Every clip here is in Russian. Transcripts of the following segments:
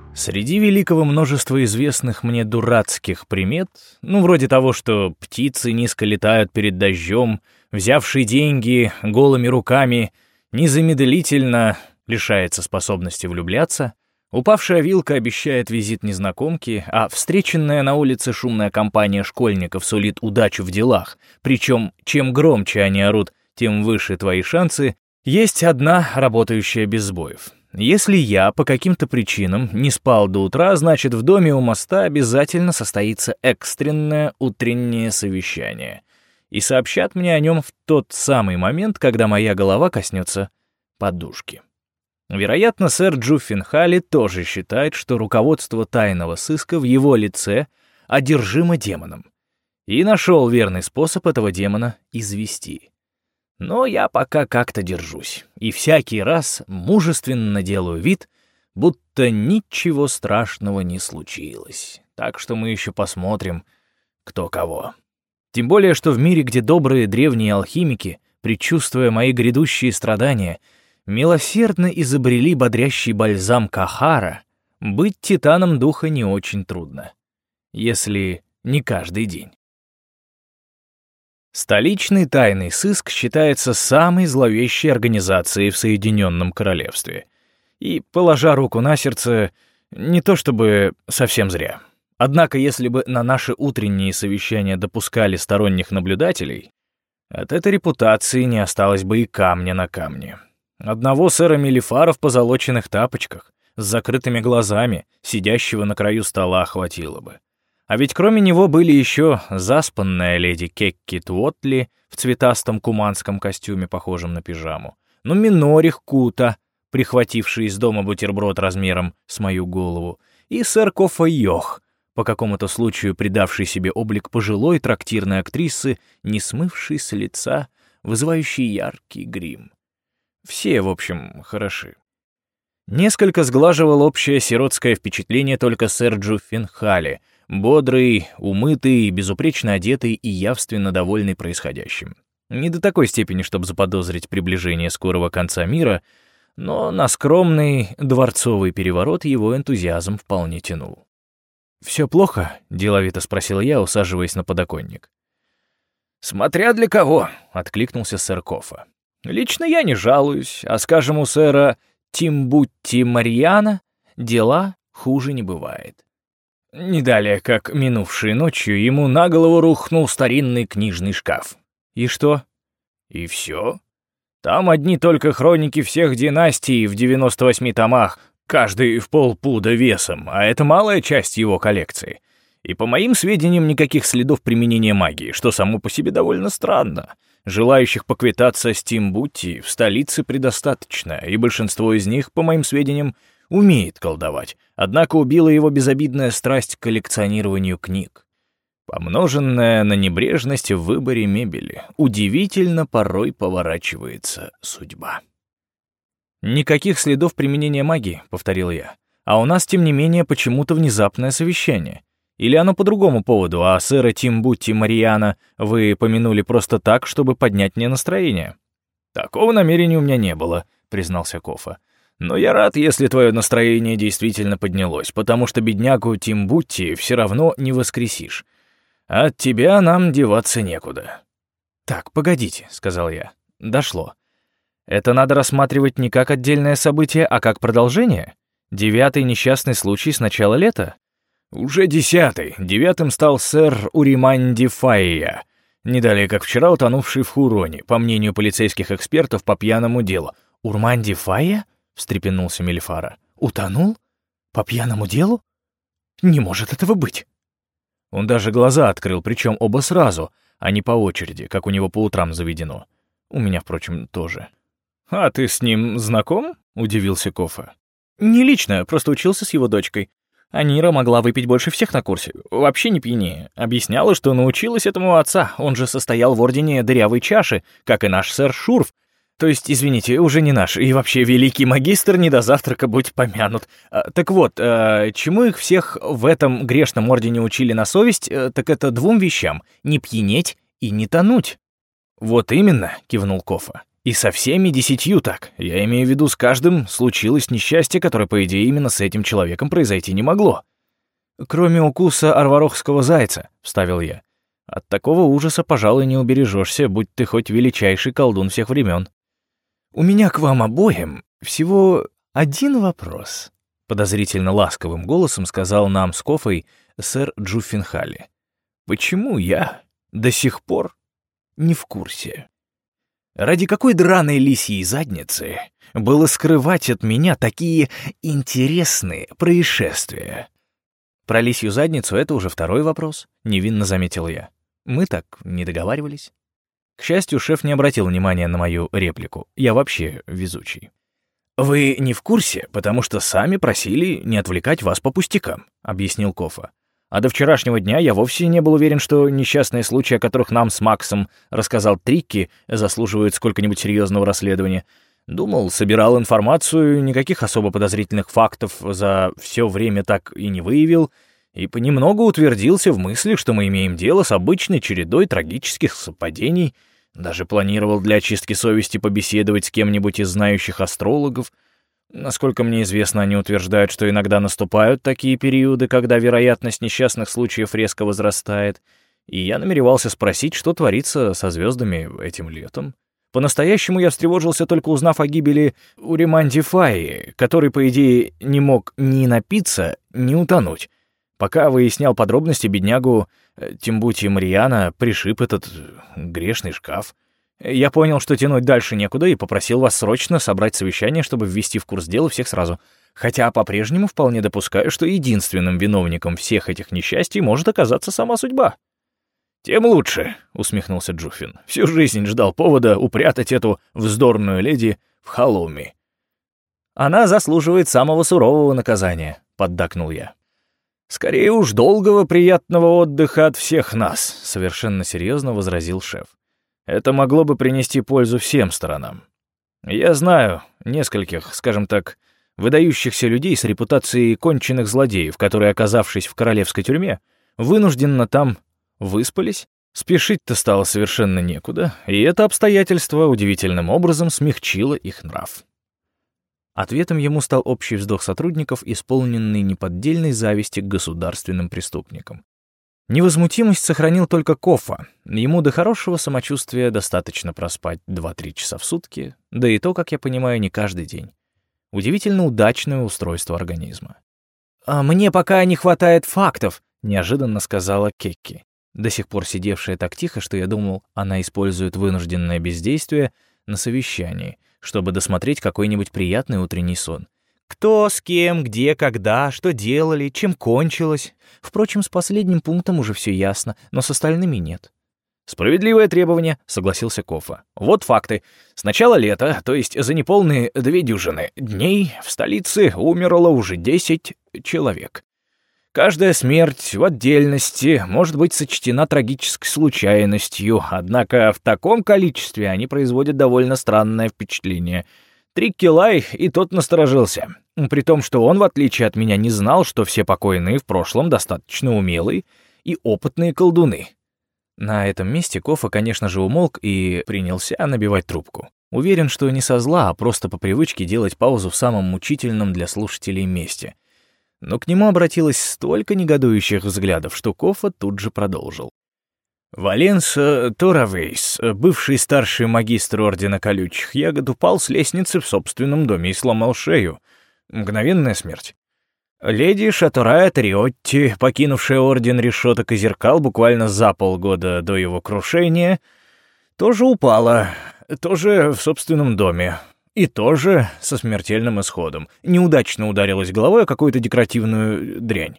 Среди великого множества известных мне дурацких примет, вроде того, что птицы низко летают перед дождем, взявший деньги голыми руками, незамедлительно лишается способности влюбляться, упавшая вилка обещает визит незнакомки, а встреченная на улице шумная компания школьников сулит удачу в делах, причем чем громче они орут, тем выше твои шансы, есть одна, работающая без сбоев. Если я по каким-то причинам не спал до утра, значит, в доме у моста обязательно состоится экстренное утреннее совещание. И сообщат мне о нем в тот самый момент, когда моя голова коснется подушки. Вероятно, сэр Джуффин Халли тоже считает, что руководство тайного сыска в его лице одержимо демоном, и нашел верный способ этого демона извести. Но я пока как-то держусь, и всякий раз мужественно делаю вид, будто ничего страшного не случилось. Так что мы еще посмотрим, кто кого. Тем более, что в мире, где добрые древние алхимики, предчувствуя мои грядущие страдания, милосердно изобрели бодрящий бальзам Кахара, быть титаном духа не очень трудно, если не каждый день. Столичный тайный сыск считается самой зловещей организацией в Соединенном Королевстве. И, положа руку на сердце, не то чтобы совсем зря. Однако, если бы на наши утренние совещания допускали сторонних наблюдателей, от этой репутации не осталось бы и камня на камне. Одного сэра Мелифара в позолоченных тапочках, с закрытыми глазами, сидящего на краю стола, хватило бы. А ведь кроме него были еще заспанная леди Кекки Туотли в цветастом куманском костюме, похожем на пижаму, Минорих Кута, прихвативший из дома бутерброд размером с мою голову, и сэр Кофа Йох, по какому-то случаю придавший себе облик пожилой трактирной актрисы, не смывшей с лица, вызывающий яркий грим. Все, в общем, хороши. Несколько сглаживал общее сиротское впечатление только сэр Джуффин Халли, бодрый, умытый, безупречно одетый и явственно довольный происходящим. Не до такой степени, чтобы заподозрить приближение скорого конца мира, но на скромный дворцовый переворот его энтузиазм вполне тянул. «Все плохо?» — деловито спросил я, усаживаясь на подоконник. «Смотря для кого», — откликнулся сэр Кофа. «Лично я не жалуюсь, а, скажем, у сэра Тимбутти Марьяна дела хуже не бывает». Не далее, как минувшей ночью, ему на голову рухнул старинный книжный шкаф. И что? И все. Там одни только хроники всех династий в 98 томах, каждый в полпуда весом, а это малая часть его коллекции. И, по моим сведениям, никаких следов применения магии, что само по себе довольно странно. Желающих поквитаться с Тимбутти в столице предостаточно, и большинство из них, по моим сведениям, умеет колдовать, однако убила его безобидная страсть к коллекционированию книг, помноженная на небрежность в выборе мебели. Удивительно порой поворачивается судьба. «Никаких следов применения магии», — повторил я. «А у нас, тем не менее, почему-то внезапное совещание. Или оно по другому поводу, а сэра Тимбутти Марьяна вы помянули просто так, чтобы поднять мне настроение?» «Такого намерения у меня не было», — признался Кофа. «Но я рад, если твое настроение действительно поднялось, потому что беднягу Тимбутти все равно не воскресишь. От тебя нам деваться некуда». «Так, погодите», — сказал я. «Дошло. Это надо рассматривать не как отдельное событие, а как продолжение? 9-й несчастный случай с начала лета?» «Уже 10-й. 9-м стал сэр Уриманди Файя, не далее как вчера утонувший в Хуроне, по мнению полицейских экспертов по пьяному делу». «Урманди Файя?» — встрепенулся Мелифара. «Утонул? По пьяному делу? Не может этого быть!» Он даже глаза открыл, причем оба сразу, а не по очереди, как у него по утрам заведено. У меня, впрочем, тоже. «А ты с ним знаком?» — удивился Кофа. «Не лично, просто учился с его дочкой. Анира могла выпить больше всех на курсе, вообще не пьянее. Объясняла, что научилась этому у отца, он же состоял в ордене Дырявой Чаши, как и наш сэр Шурф. То есть, извините, уже не наш, и вообще великий магистр не до завтрака будь помянут. Так вот, чему их всех в этом грешном ордене учили на совесть, так это 2 вещам — не пьянеть и не тонуть». «Вот именно», — кивнул Кофа. И со всеми 10 так. Я имею в виду, с каждым случилось несчастье, которое, по идее, именно с этим человеком произойти не могло. «Кроме укуса арварохского зайца», — вставил я. «От такого ужаса, пожалуй, не убережешься, будь ты хоть величайший колдун всех времен». «У меня к вам обоим всего один вопрос», — подозрительно ласковым голосом сказал нам с Кофой сэр Джуффинхалли. «Почему я до сих пор не в курсе? Ради какой драной лисьей задницы было скрывать от меня такие интересные происшествия?» «Про лисью задницу это уже второй вопрос», — невинно заметил я. «Мы так не договаривались». К счастью, шеф не обратил внимания на мою реплику. Я вообще везучий. «Вы не в курсе, потому что сами просили не отвлекать вас по пустякам», — объяснил Кофа. «А до вчерашнего дня я вовсе не был уверен, что несчастные случаи, о которых нам с Максом рассказал Трикки, заслуживают сколько-нибудь серьезного расследования. Думал, собирал информацию, никаких особо подозрительных фактов за все время так и не выявил, и понемногу утвердился в мысли, что мы имеем дело с обычной чередой трагических совпадений. Даже планировал для очистки совести побеседовать с кем-нибудь из знающих астрологов. Насколько мне известно, они утверждают, что иногда наступают такие периоды, когда вероятность несчастных случаев резко возрастает, и я намеревался спросить, что творится со звездами этим летом. По-настоящему я встревожился, только узнав о гибели Уриманди Фаи, который, по идее, не мог ни напиться, ни утонуть. Пока выяснял подробности, беднягу Тимбути Мариана пришиб этот грешный шкаф. Я понял, что тянуть дальше некуда, и попросил вас срочно собрать совещание, чтобы ввести в курс дела всех сразу. Хотя по-прежнему вполне допускаю, что единственным виновником всех этих несчастий может оказаться сама судьба». «Тем лучше», — усмехнулся Джуффин. «Всю жизнь ждал повода упрятать эту вздорную леди в Халлоуми». «Она заслуживает самого сурового наказания», — поддакнул я. «Скорее уж долгого приятного отдыха от всех нас», — совершенно серьезно возразил шеф. «Это могло бы принести пользу всем сторонам. Я знаю нескольких, скажем так, выдающихся людей с репутацией конченных злодеев, которые, оказавшись в королевской тюрьме, вынужденно там выспались. Спешить-то стало совершенно некуда, и это обстоятельство удивительным образом смягчило их нрав». Ответом ему стал общий вздох сотрудников, исполненный неподдельной зависти к государственным преступникам. Невозмутимость сохранил только Кофа. Ему до хорошего самочувствия достаточно проспать 2-3 часа в сутки, да и то, как я понимаю, не каждый день. Удивительно удачное устройство организма. «А мне пока не хватает фактов», — неожиданно сказала Кекки, до сих пор сидевшая так тихо, что я думал, она использует вынужденное бездействие на совещании, чтобы досмотреть какой-нибудь приятный утренний сон. Кто, с кем, где, когда, что делали, чем кончилось. Впрочем, с последним пунктом уже все ясно, но с остальными нет. «Справедливое требование», — согласился Кофа. «Вот факты. С начала лета, то есть за неполные 2 дюжины дней, в столице умерло уже 10 человек. Каждая смерть в отдельности может быть сочтена трагической случайностью, однако в таком количестве они производят довольно странное впечатление. Трикки Лай и тот насторожился, при том, что он, в отличие от меня, не знал, что все покойные в прошлом достаточно умелые и опытные колдуны». На этом месте Кофа, конечно же, умолк и принялся набивать трубку. Уверен, что не со зла, а просто по привычке делать паузу в самом мучительном для слушателей месте. Но к нему обратилось столько негодующих взглядов, что Кофа тут же продолжил. «Валенс Торавейс, бывший старший магистр Ордена Колючих Ягод, упал с лестницы в собственном доме и сломал шею. Мгновенная смерть. Леди Шатурая Тариотти, покинувшая Орден Решеток и Зеркал буквально за полгода до его крушения, тоже упала, тоже в собственном доме. И тоже со смертельным исходом. Неудачно ударилась головой о какую-то декоративную дрянь.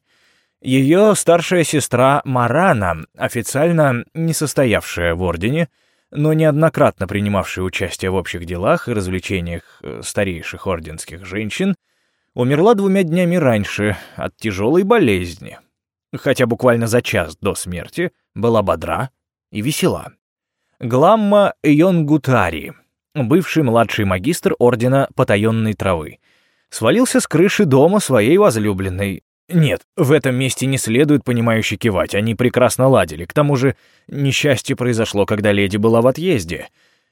Ее старшая сестра Марана, официально не состоявшая в Ордене, но неоднократно принимавшая участие в общих делах и развлечениях старейших орденских женщин, умерла 2 днями раньше от тяжелой болезни, хотя буквально за час до смерти была бодра и весела. Гламма Йонгутари, бывший младший магистр Ордена Потаенной Травы, свалился с крыши дома своей возлюбленной. Нет, в этом месте не следует понимающе кивать, они прекрасно ладили. К тому же несчастье произошло, когда леди была в отъезде.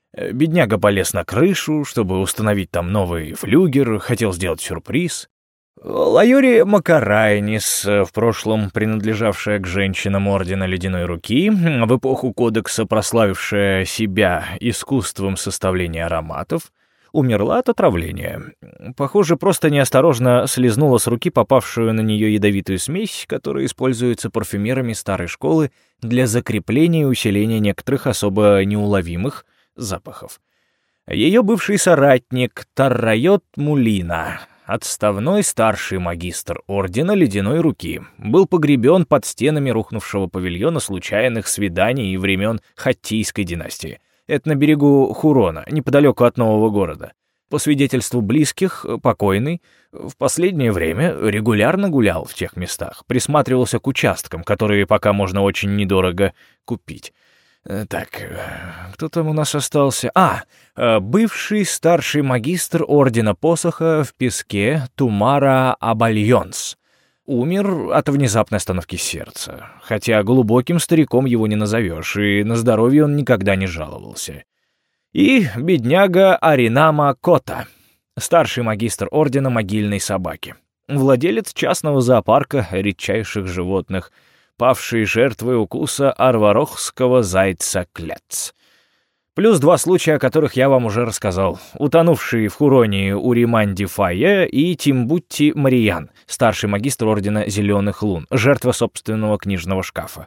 Бедняга полез на крышу, чтобы установить там новый флюгер, хотел сделать сюрприз. Лайори Макарайнис, в прошлом принадлежавшая к женщинам Ордена Ледяной Руки, в эпоху Кодекса прославившая себя искусством составления ароматов, умерла от отравления. Похоже, просто неосторожно слезнула с руки попавшую на нее ядовитую смесь, которая используется парфюмерами старой школы для закрепления и усиления некоторых особо неуловимых запахов. Ее бывший соратник Таррайот Мулина, отставной старший магистр Ордена Ледяной Руки, был погребен под стенами рухнувшего павильона случайных свиданий и времен Хаттийской династии. Это на берегу Хурона, неподалеку от нового города. По свидетельству близких, покойный в последнее время регулярно гулял в тех местах, присматривался к участкам, которые пока можно очень недорого купить. Так, кто там у нас остался? Бывший старший магистр Ордена Посоха в Песке Тумара Абальонс. Умер от внезапной остановки сердца, хотя глубоким стариком его не назовешь, и на здоровье он никогда не жаловался. И бедняга Аринама Кота, старший магистр Ордена Могильной Собаки, владелец частного зоопарка редчайших животных, павший жертвой укуса арварохского зайца Клец. Плюс 2 случая, о которых я вам уже рассказал. Утонувший в Хуроне Уриманди Фае и Тимбутти Мариян, старший магистр Ордена Зеленых Лун, жертва собственного книжного шкафа.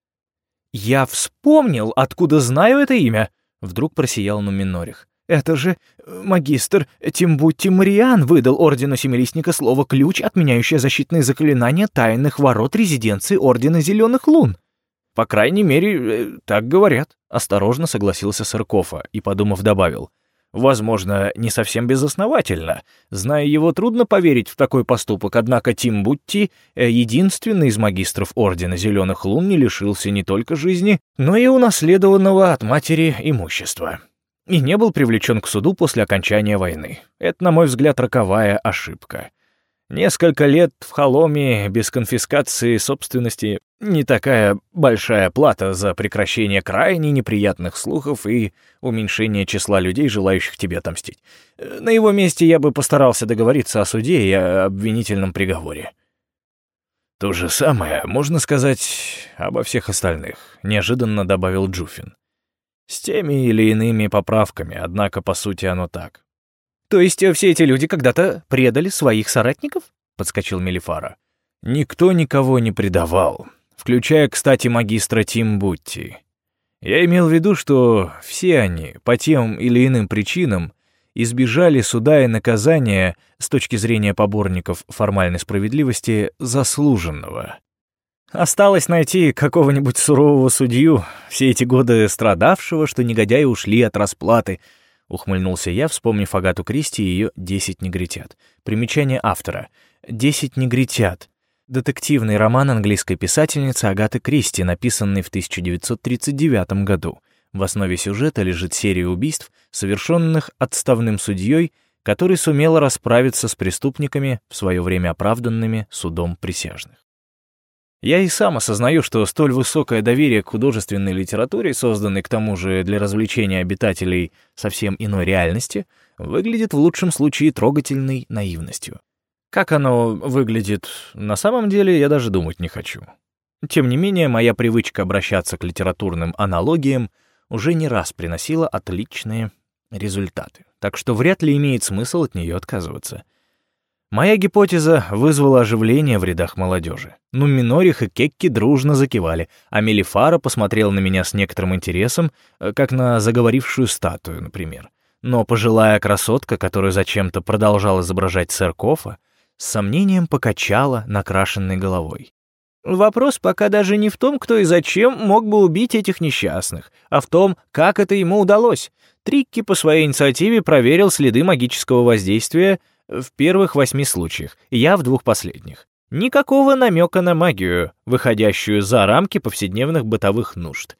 «Я вспомнил, откуда знаю это имя!» — вдруг просиял Нуминорих. «Это же магистр Тимбутти Мариян выдал Ордену Семилистника слово «ключ», отменяющее защитные заклинания тайных ворот резиденции Ордена Зеленых Лун». «По крайней мере, так говорят», — осторожно согласился Сыркофа и, подумав, добавил. «Возможно, не совсем безосновательно. Зная его, трудно поверить в такой поступок, однако Тимбутти, единственный из магистров Ордена Зеленых Лун, не лишился не только жизни, но и унаследованного от матери имущества. И не был привлечен к суду после окончания войны. Это, на мой взгляд, роковая ошибка. Несколько лет в Холоме без конфискации собственности — не такая большая плата за прекращение крайне неприятных слухов и уменьшение числа людей, желающих тебе отомстить. На его месте я бы постарался договориться о суде и о обвинительном приговоре». «То же самое можно сказать обо всех остальных», — неожиданно добавил Джуфин. «С теми или иными поправками, однако, по сути, оно так». «То есть все эти люди когда-то предали своих соратников?» — подскочил Мелифара. «Никто никого не предавал, включая, кстати, магистра Тимбутти. Я имел в виду, что все они, по тем или иным причинам, избежали суда и наказания с точки зрения поборников формальной справедливости заслуженного. Осталось найти какого-нибудь сурового судью, все эти годы страдавшего, что негодяи ушли от расплаты», — ухмыльнулся я, вспомнив Агату Кристи и ее «10 негритят». Примечание автора. «10 негритят». Детективный роман английской писательницы Агаты Кристи, написанный в 1939 году. В основе сюжета лежит серия убийств, совершенных отставным судьей, который сумел расправиться с преступниками, в свое время оправданными судом присяжных. Я и сам осознаю, что столь высокое доверие к художественной литературе, созданной к тому же для развлечения обитателей совсем иной реальности, выглядит в лучшем случае трогательной наивностью. Как оно выглядит на самом деле, я даже думать не хочу. Тем не менее, моя привычка обращаться к литературным аналогиям уже не раз приносила отличные результаты, так что вряд ли имеет смысл от нее отказываться. Моя гипотеза вызвала оживление в рядах молодежи. Нуминорих и Кекки дружно закивали, а Мелифара посмотрел на меня с некоторым интересом, как на заговорившую статую, например. Но пожилая красотка, которую зачем-то продолжал изображать Сыркофа, с сомнением покачала накрашенной головой. «Вопрос пока даже не в том, кто и зачем мог бы убить этих несчастных, а в том, как это ему удалось. Трикки по своей инициативе проверил следы магического воздействия в первых 8 случаях, я в 2 последних. Никакого намека на магию, выходящую за рамки повседневных бытовых нужд.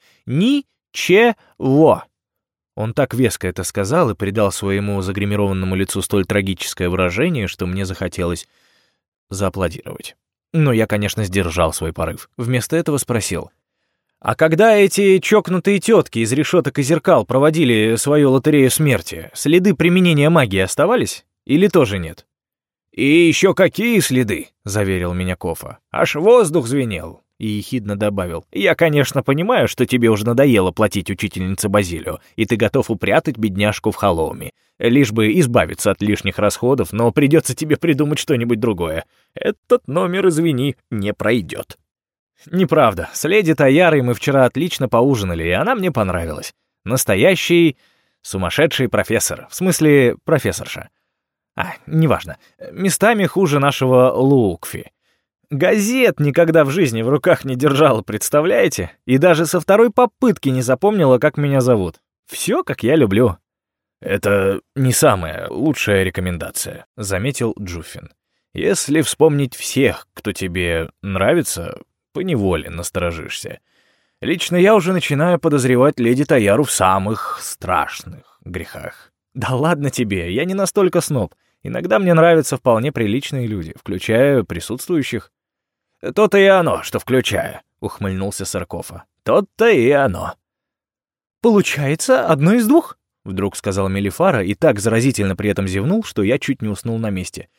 Ничего. Он так веско это сказал и придал своему загримированному лицу столь трагическое выражение, что мне захотелось зааплодировать. Но я, конечно, сдержал свой порыв. Вместо этого спросил: А когда эти чокнутые тетки из решеток и зеркал проводили свою лотерею смерти, следы применения магии оставались? Или тоже нет? «И еще какие следы!» — заверил меня Кофа. «Аж воздух звенел!» И ехидно добавил: «Я, конечно, понимаю, что тебе уже надоело платить учительнице Базилио, и ты готов упрятать бедняжку в холоме, лишь бы избавиться от лишних расходов, но придется тебе придумать что-нибудь другое. Этот номер, извини, не пройдет». «Неправда. С леди Таярой мы вчера отлично поужинали, и она мне понравилась. Настоящий сумасшедший профессор. В смысле, профессорша. Неважно. Местами хуже нашего Лукфи. Газет никогда в жизни в руках не держала, представляете? И даже со второй попытки не запомнила, как меня зовут. Все, как я люблю». «Это не самая лучшая рекомендация», — заметил Джуффин. «Если вспомнить всех, кто тебе нравится, поневоле насторожишься. Лично я уже начинаю подозревать леди Таяру в самых страшных грехах». «Да ладно тебе, я не настолько сноб. Иногда мне нравятся вполне приличные люди, включая присутствующих». «То-то и оно, что включая», — ухмыльнулся Саркофа. «То-то и оно». «Получается, одно из двух?» — вдруг сказал Мелифара и так заразительно при этом зевнул, что я чуть не уснул на месте.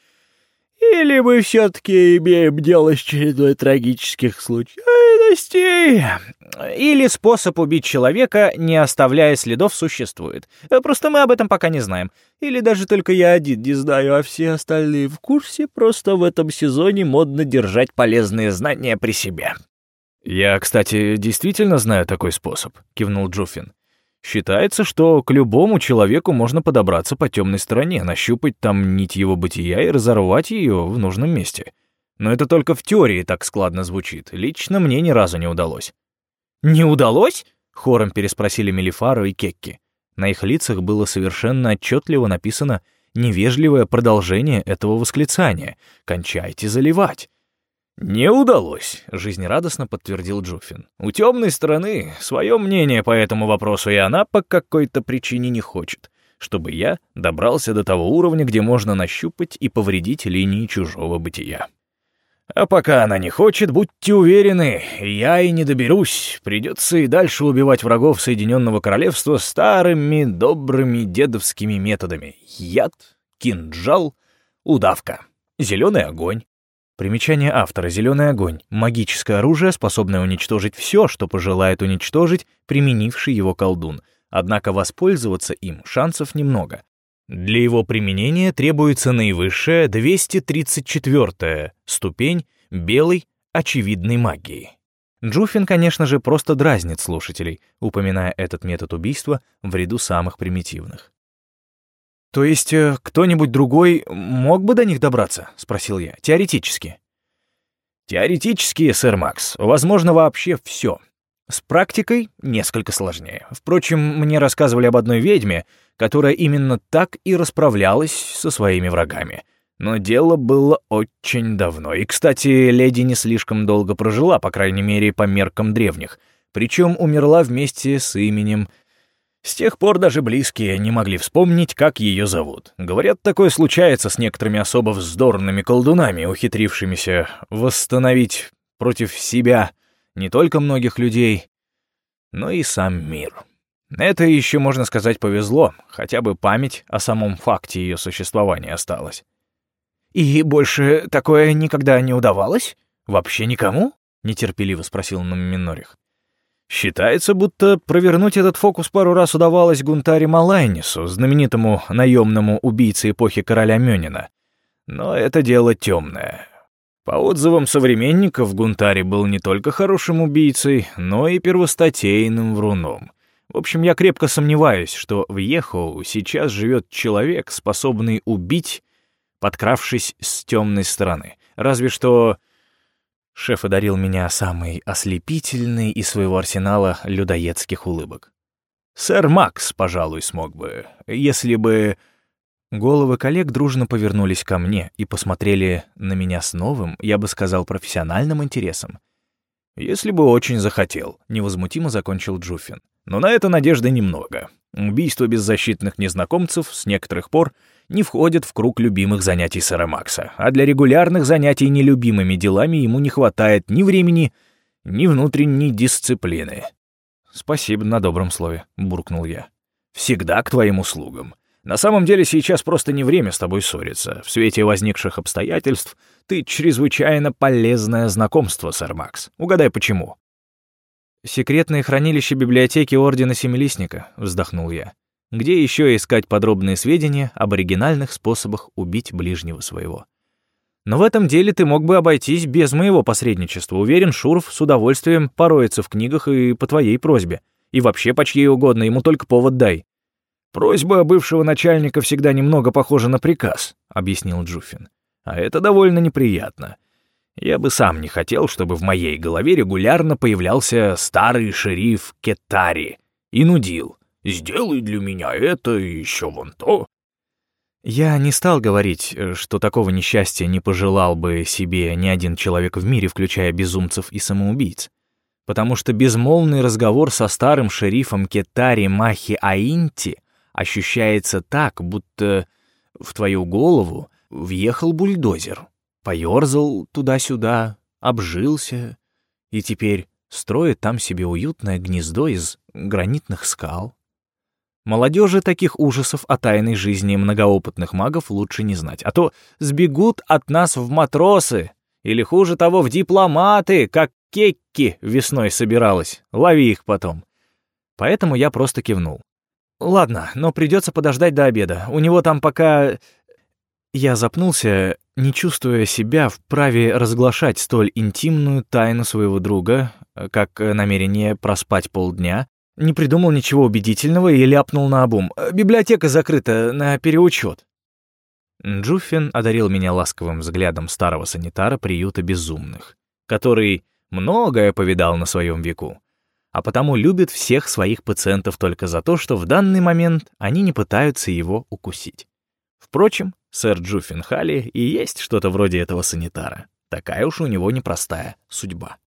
«Или мы все-таки имеем дело с чередой трагических случайностей, или способ убить человека, не оставляя следов, существует. Просто мы об этом пока не знаем. Или даже только я один не знаю, а все остальные в курсе, просто в этом сезоне модно держать полезные знания при себе». «Я, кстати, действительно знаю такой способ», — кивнул Джуффин. «Считается, что к любому человеку можно подобраться по темной стороне, нащупать там нить его бытия и разорвать ее в нужном месте. Но это только в теории так складно звучит. Лично мне ни разу не удалось». «Не удалось?» — хором переспросили Мелифаро и Кекки. На их лицах было совершенно отчетливо написано невежливое продолжение этого восклицания: «Кончайте заливать». «Не удалось», — жизнерадостно подтвердил Джуффин. «У темной стороны свое мнение по этому вопросу, и она по какой-то причине не хочет, чтобы я добрался до того уровня, где можно нащупать и повредить линии чужого бытия. А пока она не хочет, будьте уверены, я и не доберусь. Придется и дальше убивать врагов Соединенного Королевства старыми добрыми дедовскими методами. Яд, кинжал, удавка, зеленый огонь». Примечание автора: «Зеленый огонь» — магическое оружие, способное уничтожить все, что пожелает уничтожить применивший его колдун. Однако воспользоваться им шансов немного. Для его применения требуется наивысшая 234-я ступень белой очевидной магии. Джуффин, конечно же, просто дразнит слушателей, упоминая этот метод убийства в ряду самых примитивных. «То есть кто-нибудь другой мог бы до них добраться?» — спросил я. «Теоретически». «Теоретически, сэр Макс, возможно вообще все. С практикой несколько сложнее. Впрочем, мне рассказывали об одной ведьме, которая именно так и расправлялась со своими врагами. Но дело было очень давно. И, кстати, леди не слишком долго прожила, по крайней мере, по меркам древних. Причем умерла вместе с именем. С тех пор даже близкие не могли вспомнить, как ее зовут. Говорят, такое случается с некоторыми особо вздорными колдунами, ухитрившимися восстановить против себя не только многих людей, но и сам мир. Это еще, можно сказать, повезло, хотя бы память о самом факте ее существования осталась. «И больше такое никогда не удавалось? Вообще никому?» — нетерпеливо спросил Нуминорих. Считается, будто провернуть этот фокус пару раз удавалось Гунтаре Малайнису, знаменитому наемному убийце эпохи короля Мёнина. Но это дело темное. По отзывам современников, Гунтари был не только хорошим убийцей, но и первостатейным вруном. В общем, я крепко сомневаюсь, что в Ехоу сейчас живет человек, способный убить, подкравшись с темной стороны. Разве что... Шеф одарил меня самой ослепительной из своего арсенала людоедских улыбок. Сэр Макс, пожалуй, смог бы, если бы... Головы коллег дружно повернулись ко мне и посмотрели на меня с новым, я бы сказал, профессиональным интересом. «Если бы очень захотел», — невозмутимо закончил Джуффин. «Но на это надежды немного. Убийство беззащитных незнакомцев с некоторых пор не входит в круг любимых занятий сэра Макса, а для регулярных занятий нелюбимыми делами ему не хватает ни времени, ни внутренней дисциплины». «Спасибо на добром слове», — буркнул я. «Всегда к твоим услугам. На самом деле сейчас просто не время с тобой ссориться. В свете возникших обстоятельств ты чрезвычайно полезное знакомство, сэр Макс. Угадай, почему?» «Секретное хранилище библиотеки Ордена Семилистника», — вздохнул я. «Где еще искать подробные сведения об оригинальных способах убить ближнего своего? Но в этом деле ты мог бы обойтись без моего посредничества. Уверен, Шурф с удовольствием пороется в книгах и по твоей просьбе. И вообще по чьей угодно, ему только повод дай». «Просьба бывшего начальника всегда немного похожа на приказ», — объяснил Джуффин. «А это довольно неприятно. Я бы сам не хотел, чтобы в моей голове регулярно появлялся старый шериф Кетари и нудил. «Сделай для меня это и еще вон то». Я не стал говорить, что такого несчастья не пожелал бы себе ни один человек в мире, включая безумцев и самоубийц. Потому что безмолвный разговор со старым шерифом Кетари Махи Аинти ощущается так, будто в твою голову въехал бульдозер, поёрзал туда-сюда, обжился и теперь строит там себе уютное гнездо из гранитных скал. Молодежи таких ужасов о тайной жизни многоопытных магов лучше не знать, а то сбегут от нас в матросы или, хуже того, в дипломаты, как Кекки весной собиралась. Лови их потом. Поэтому я просто кивнул. «Ладно, но придется подождать до обеда. У него там пока...» Я запнулся, не чувствуя себя вправе разглашать столь интимную тайну своего друга, как намерение проспать полдня, не придумал ничего убедительного и ляпнул наобум. «Библиотека закрыта на переучет». Джуффин одарил меня ласковым взглядом старого санитара приюта безумных, который многое повидал на своем веку, а потому любит всех своих пациентов только за то, что в данный момент они не пытаются его укусить. Впрочем, сэр Джуффин Халли и есть что-то вроде этого санитара. Такая уж у него непростая судьба.